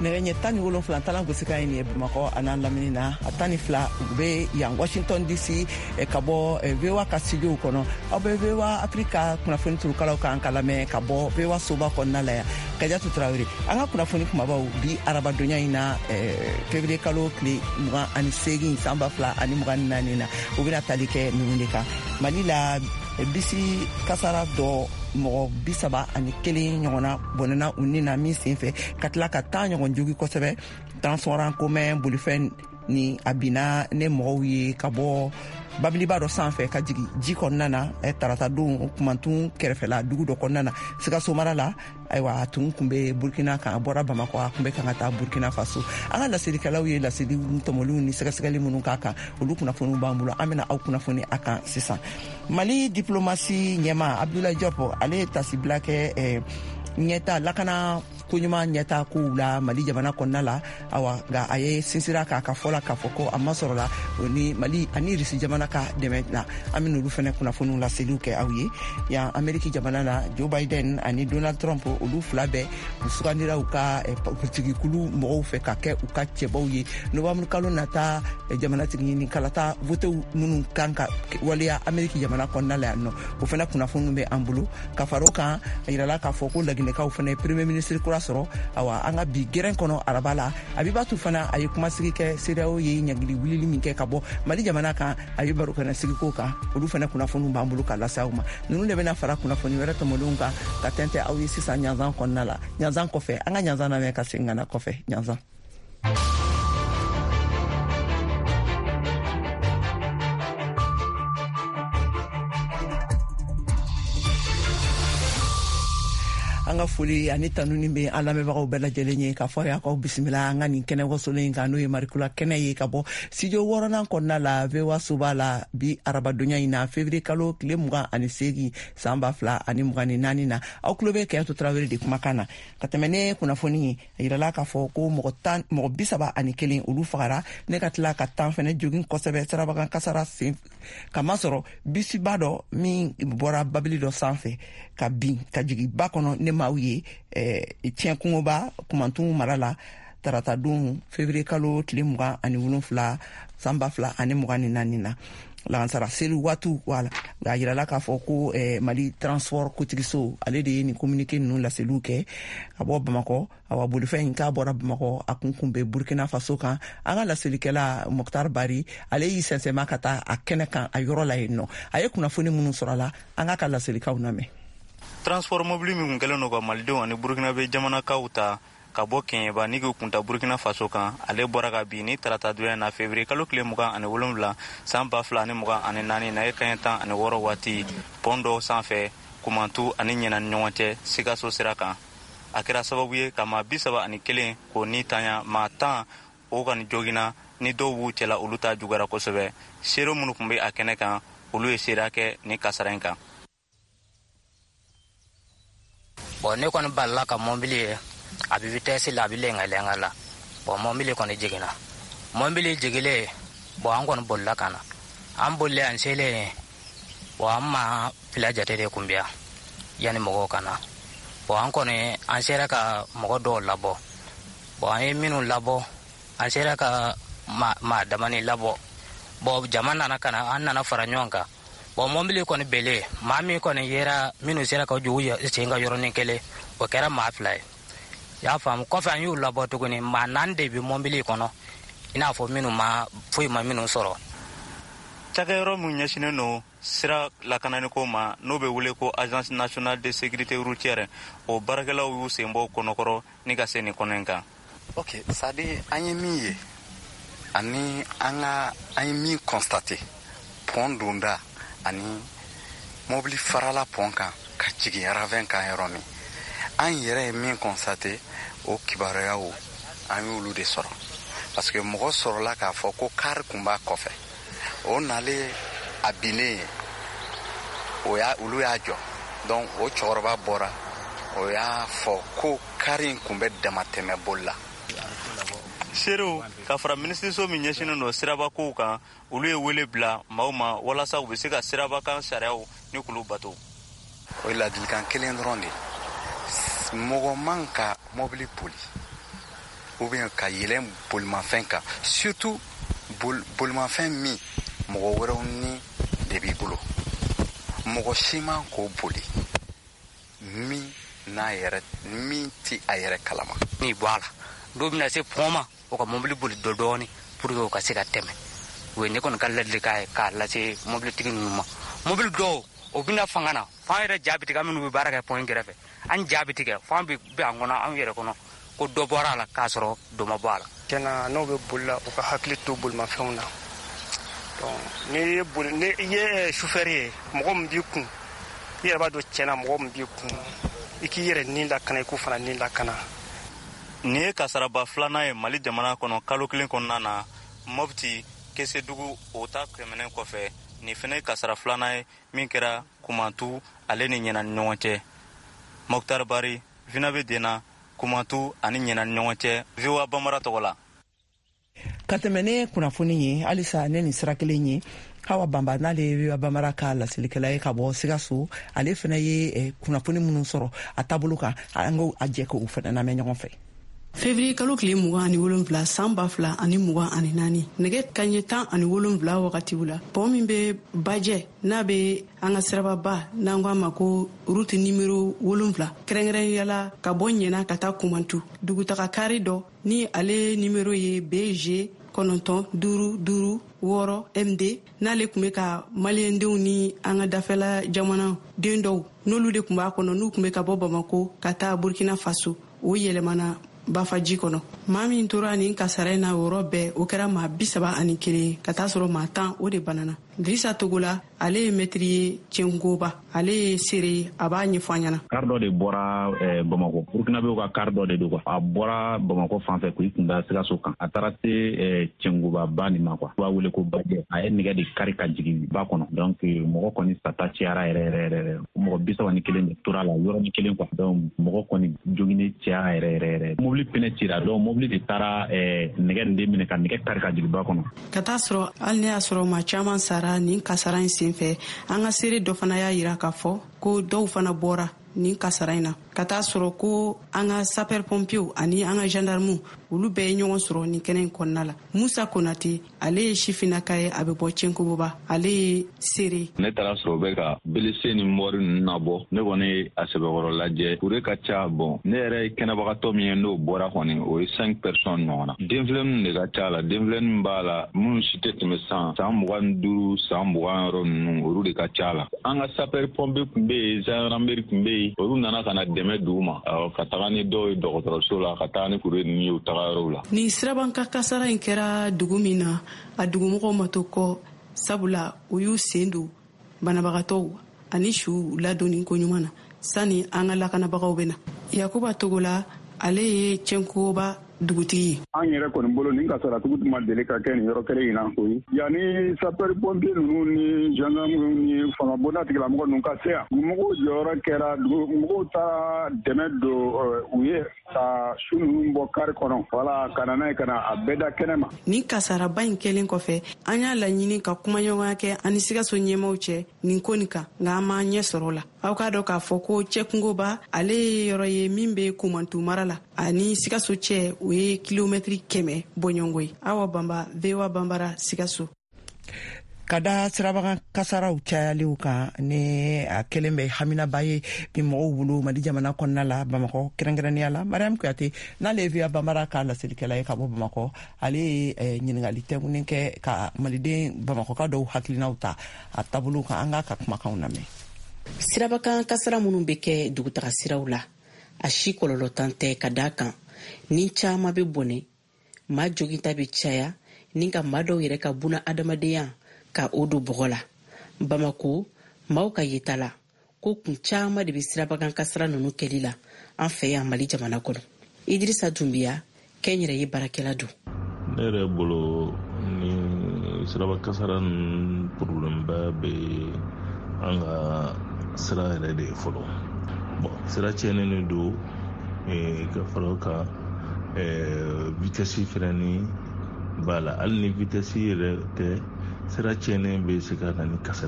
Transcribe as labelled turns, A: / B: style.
A: nɛgɛ ɲɛ 17 talan gosika ye nin ye Bamakɔ an'a lamini na a 12 u be yan Washington DC ka bɔ VOA ka studio kɔnɔ aw be VOA Afrika kunnafoni turukalaw kan ka lamɛn ka bɔ VOA soba kɔnɔna la yan Kadiatu Traoré an ka kunnafoni kumabaw bi arabadonya in na février kalo tile 28 san 2024 na u bena tali kɛ ninnu de kan Mali la bisi kasara dɔ mɔgɔ 31 ɲɔgɔnna bɔnɛna u ni na min sen fɛ ka tila ka 10 ɲɔgɔn jogi kosɛbɛ transport en commun bolifɛn ni a bina ne mɔgɔw ye ka bɔ babiliba dɔ sanfɛ ka jigi ji kɔnɔna na tarata don kumantun kɛrɛfɛla dugu dɔ kɔnɔna na Sikaso mara la ayiwa a tun be Burkina kan a bɔra Bamakɔ a kun be kan ka taa Burkina Faso an ka lasirikɛlaw ye lasiri tɔmɔliw ni sɛgɛsɛgɛli minnu k'a kan olu kunnafoniw b'an bolo an bena aw kunnafoni a kan sisan Mali diplomasi ɲɛma Abdoulaye Diop ale ye tasibila kɛ ɲɛta lakana koɲuman ɲɛta kow la Mali jamana kɔnɔna la awa nga a ye sinsira k'a ka fɔla k'a fɔ ko a masɔrɔ la o ni Mali ani Risi jamana ka dɛmɛ na an bena olu fɛnɛ kunnafoniw laseliw kɛ aw ye yan Ameriki jamana na Joe Biden ani Donald Trump olu fila bɛɛ u sugandira u ka politigikulu mɔgɔw fɛ ka kɛ u ka cɛbaw ye novembre kalo nata jamanatigi ɲini kalata votew minnu kan ka waleya Ameriki jamana kɔnɔna la yan nɔ o fɛnɛ kunnafoniw bɛ an bolo ka faro kan a yirala k'a fɔ ko laginɛkaw fɛnɛ premier ministre kura sɔrɔ awa an ka bi gɛrɛn kɔnɔ araba la Abibatu fana a ye kumasigi kɛ CEDEAO ye ɲagili wulili min kɛ ka bɔ Mali jamana kan a ye baro kɛnɛ sigiko kan olu fana kunnafoniw b'an bolo ka lase aw ma ninnu de bɛna fara kunnafoni wɛrɛ tɔmɔlenw kan ka tɛntɛ aw ye sisan ɲanzan kɔnɔna la ɲanzan kɔfɛ an ka ɲanzan lamɛn ka segin ka na kɔfɛ ɲanzan an ka foli ani tanuni be an lamɛnbagaw bɛɛ lajɛlen ye k'a fɔ y'aw bisimila an ka nin kɛnɛ wasolen kan n'o ye Marikula kɛnɛ ye ka bɔ studio 6nan kɔnɔna la VOA soba la bi arabadonya in na février kalo tile 28 san 2024 na aw tulo bɛ Kadiatu Traoré de kumakan na ka tɛmɛ ne kunnafoni ye a yirala k'a fɔ ko mɔgɔ 31 olu fagara ne ka tila ka 10 fɛnɛ jogin kosɛbɛ sirabakan kasara sen kama sɔrɔ bisiba dɔ min bɔra babili dɔ sanfɛ ka bin ka jigi ba kɔnɔ ne maaw ye tiɲɛ kungoba kumantun mara la tarata don février kalo tile 27 san 2024 na lansara seli watu wala a yirala k'a fɔ ko Mali transport kotigiso ale de ye nin communiqué ninnu laseliw kɛ ka bɔ Bamakɔ awa bolifɛn k'a bɔra Bamakɔ a kun bɛ Burkina Faso kan an ka laselikɛla Mokhtar Bari ale y'i sɛnsɛma ka taa a kɛnɛ kan a yɔrɔ la yen nɔ a ye kunnafoni minnu sɔrɔ a la an ka laselikaw lamɛn
B: transport mobile min kɛlen no ka Malidenw ani Burkinabe jamanakaw ta ka bɔ Keɲeba nigi kunta Burkina Faso kan ale bɔra ka bin ni tarata donya na février kalo tile 27 san 2024 na ye kanɲɛ 16 waati pont dɔ sanfɛ kumantu ani ɲɛna ni ɲɔgɔn cɛ Sikaso sira kan a kɛra sababu ye ka maa 31 ko ni tanya maa 10 o kɔni jogina ni dɔw b'u cɛla olu ta jugara kosɛbɛ seere minnu tun bɛ a kɛnɛ kan olu ye seereya kɛ ni kasara in kan.
C: Bon ne kɔni balila ka mobili ye a bɛ vitesse la a bɛ lɛngɛ la bon mobili kɔni jiginna mobili jigilen bon an kɔni bolila ka na an bolilen an selen bon an ma fila jate de kunbiya yanni mɔgɔw ka na bon an kɔni an sera ka mɔgɔ dɔw labɔ bon an ye minnu labɔ an sera ka maa damani labɔ bon jama nana ka na an nana fara ɲɔgɔn kan bon mobili kɔni bele maa min kɔni yera minnu sera ka jogu sen ka yɔrɔnin kelen o kɛra maa fila ye y'a faamu kɔfɛ an y'u labɔ tuguni maa 4 de bɛ mobili kɔnɔ i n'a fɔ minnu ma foyi ma minnu sɔrɔ.
B: Cakɛyɔrɔ min ɲɛsinnen no sira lakananiko ma n'o bɛ wele ko agence nationale de sécurité routière o baarakɛlaw y'u sen bɔ kɔnɔkɔrɔ ni ka se nin kɔnɔ in kan.
D: Ok, ça dit an ye min ye ani an ye min constaté pont donda ani mobili farala pont kan ka jigin ravin kan yɔrɔ min an yɛrɛ ye min constaté o kibaruyaw an y'olu de sɔrɔ parce que mɔgɔ sɔrɔla k'a fɔ ko car kun b'a kɔfɛ o nale a binnen olu y'a jɔ donc o cɛkɔrɔba bɔra o y'a fɔ ko car in kun bɛ damatɛmɛ boli la.
B: Seerew ka fara minisiriso min ɲɛsinnen don sirabakow kan olu ye wele bila maaw ma walasa u bɛ se ka sirabakan sariyaw ni k'olu bato.
D: O ye ladilikan kelen dɔrɔn de mɔgɔ man ka mobili boli ou bien ka yɛlɛn bolimafɛn kan surtout bolimafɛn min mɔgɔ wɛrɛw ni de b'i bolo mɔgɔ si man k'o boli min ti a yɛrɛ kalama
C: ni bɔ a la dɔw bɛna se pɔn ma o ka mobili boli dɔɔni pour que o ka se ka tɛmɛ o ye ne kɔni ka ladilikan ye k'a lase mobilitigi ninnu ma mobili dɔw o bɛna fanga na f'an yɛrɛ jaabi tigɛ minnu bɛ baara kɛ pɔn kɛrɛfɛ an jaabi tigɛ f'an bɛ an kɔnɔ an yɛrɛ kɔnɔ ko dɔ bɔra a la k'a sɔrɔ dɔ ma bɔ a la.
E: tiɲɛna n'o bɛ boli la u ka hakili to bolimafɛnw na ni i ye chauffeur ye mɔgɔ min b'i kun i yɛrɛ b'a dɔn tiɲɛna mɔgɔ min b'i kun i k'i yɛrɛ ni lakana i k'o fana ni lakana.
B: nin ye kasaraba filanan ye mali jamana kɔnɔ kalo kelen kɔnɔna na mɔpiti kesedugu o ta tɛmɛnen kɔfɛ nin fana ye kasara filanan ye min kɛra kumantu ale ni ɲɛna ni ɲɔgɔn cɛ. Mokhtar Bari Vinabe Dena kumantu ani ɲɛna ni ɲɔgɔn cɛ VOA Bambara tɔgɔ la.
A: ka tɛmɛ ne kunnafoni ye halisa ne ni sira kelen ye Hawa Bamba n'ale VOA Bambara ka lasilikɛla ye ka bɔ Sikaso ale fana ye kunnafoni minnu sɔrɔ a taabolo kan an ko a jɛ k'o fana lamɛn ɲɔgɔn fɛ.
F: Février kalo tile 27 san 2024 nɛgɛ kanɲɛ 17 wagatiw la pont min bɛ Bajɛ n'a bɛ an ka sirababa n'an ko a ma ko route numéro 7 kɛrɛnkɛrɛnyala ka bɔ Ɲɛna ka taa Kumantu dugutaga kari dɔ ni ale numéro ye BG 955 MD n'ale tun bɛ ka maliyɛndenw ni an ka dafɛla jamana den dɔw n'olu de tun b'a kɔnɔ n'u tun bɛ ka bɔ Bamako ka taa Burkina Faso o yɛlɛmana Bafaji kɔnɔ maa min tora nin kasara in na yɔrɔ bɛɛ o kɛra maa 31 ka taa sɔrɔ maa 10 o de banana. Drissa Togola ale ye mɛtiri ye Cɛngoba ale ye seere a b'a ɲɛfɔ an ɲɛna.
G: Kar dɔ de bɔra Bamako Burkinabew ka kar dɔ de don a bɔra Bamako fan fɛ k'i kun da Sikaso kan a taara se Cɛngoba ba nin ma b'a wele ko Bajɛ a ye nɛgɛ de kari ka jigin ba kɔnɔ donc mɔgɔ kɔni sata cayara yɛrɛ mɔgɔ 31 de tora la yɔrɔnin kelen quoi donc mɔgɔ kɔni jogini cayara yɛrɛ mobili pneu cira donc mobili de taara nɛgɛ de minɛ ka nɛgɛ kari ka jigin ba kɔnɔ
F: ka taa sɔrɔ hali ne y'a sɔrɔ maa caman sara nin kasara in senfɛ an ka seere dɔ fana y'a yira k'a fɔ ko dɔw fana bɔra nin kasara in na ka taa sɔrɔ ko an ka sapeur pompier ani an ka gendarme olu bɛɛ ye ɲɔgɔn sɔrɔ nin kɛnɛ in kɔnɔna la. Musa Konate ale ye sifinaka ye a bɛ bɔ Cɛnkoboba ale ye seere.
H: Ne taara sɔrɔ bɛ ka blessé ni mort ninnu nabɔ ne kɔni ye a sɛbɛkɔrɔ lajɛ kure ka ca bon ne yɛrɛ ye kɛnɛbagatɔ min ye n'o bɔra kɔni o ye 5 personnes ɲɔgɔn na denfilɛninw de ka ca la denfilɛnin b'a la minnu si tɛ tɛmɛ san 25 san 20 yɔrɔ ninnu olu de ka ca la. An ka sapeur pompier tun bɛ yen gendarmerie tun bɛ yen olu nana ka na dɛmɛ d'u ma ka taga ni dɔw ye dɔgɔtɔrɔso la ka taga ni kure ninnu ye u taga yɔrɔw la.
F: Ni sirabanka kasara in kɛra dugu min na a dugumɔgɔw ma to kɔ sabula u y'u sen don banabagatɔw ani su ladonni ko ɲuman na sani an ka lakanabagaw bɛ na. Yakuba Togola ale ye Cɛnkoba dugutigi ye.
I: An yɛrɛ kɔni bolo nin kasara tugu ma deli ka kɛ nin yɔrɔ kelen in na koyi yanni sapeur pompier ninnu ni gendarme ni fangabonda tigilamɔgɔ ninnu ka se yan mɔgɔw jɔyɔrɔ kɛra mɔgɔw ta dɛmɛ don u ye ka su ninnu bɔ kari kɔnɔ wala ka na n'a ye ka na a bɛɛ da kɛnɛ ma. Nin
F: kasaraba in kɛlen kɔfɛ an y'a laɲini ka kumaɲɔgɔnya kɛ ani Sikaso ɲɛmaaw cɛ nin ko nin kan nka an m'an ɲɛ sɔrɔ o la. Aw k'a dɔn k'a fɔ ko Cɛnkoba ale ye yɔrɔ ye min bɛ Kumantu mara la ani Sikaso cɛ o ye kilomɛtiri 100 bɔɲɔngo ye. Awa Bamba VOA Bambara Sikaso.
A: Ka da sirabagan kasaraw cayaliw kan ne a kelen bɛ Haminaba ye bi mɔgɔw bolo Mali jamana kɔnɔna la Bamakɔ kɛrɛnkɛrɛnnenya la Mariam Kuyate n'ale ye VOA Bambara ka lasilikɛla ye ka bɔ Bamakɔ ale ye ɲininkali tɛŋunin kɛ ka maliden Bamakɔka dɔw hakilinaw ta a taabolo kan an ka kumakanw lamɛn.
J: Sirabakan kasara minnu bɛ kɛ dugutaga siraw la a si kɔlɔlɔ tan tɛ ka da kan ni caman bɛ bɔnɛ maa joginta bɛ caya ni ka maa dɔw yɛrɛ ka buna adamadenya ka o do bɔgɔ la. Bamako maaw ka yeta la ko kun caman de bɛ sirabakan kasara ninnu kɛli la an fɛ yan Mali jamana kɔnɔ. Idrissa Dunbiya kɛnyɛrɛ ye baarakɛla don.
K: Ne yɛrɛ bolo ni sirabakan kasara ninnu problème ba bɛ an ka sira yɛrɛ de fɔlɔ. Bon sira cɛnnen don ka fara kan vitesse fɛnɛ b'a la hali ni vitesse yɛrɛ tɛ sira cɛnnen bɛ se ka na ni kasara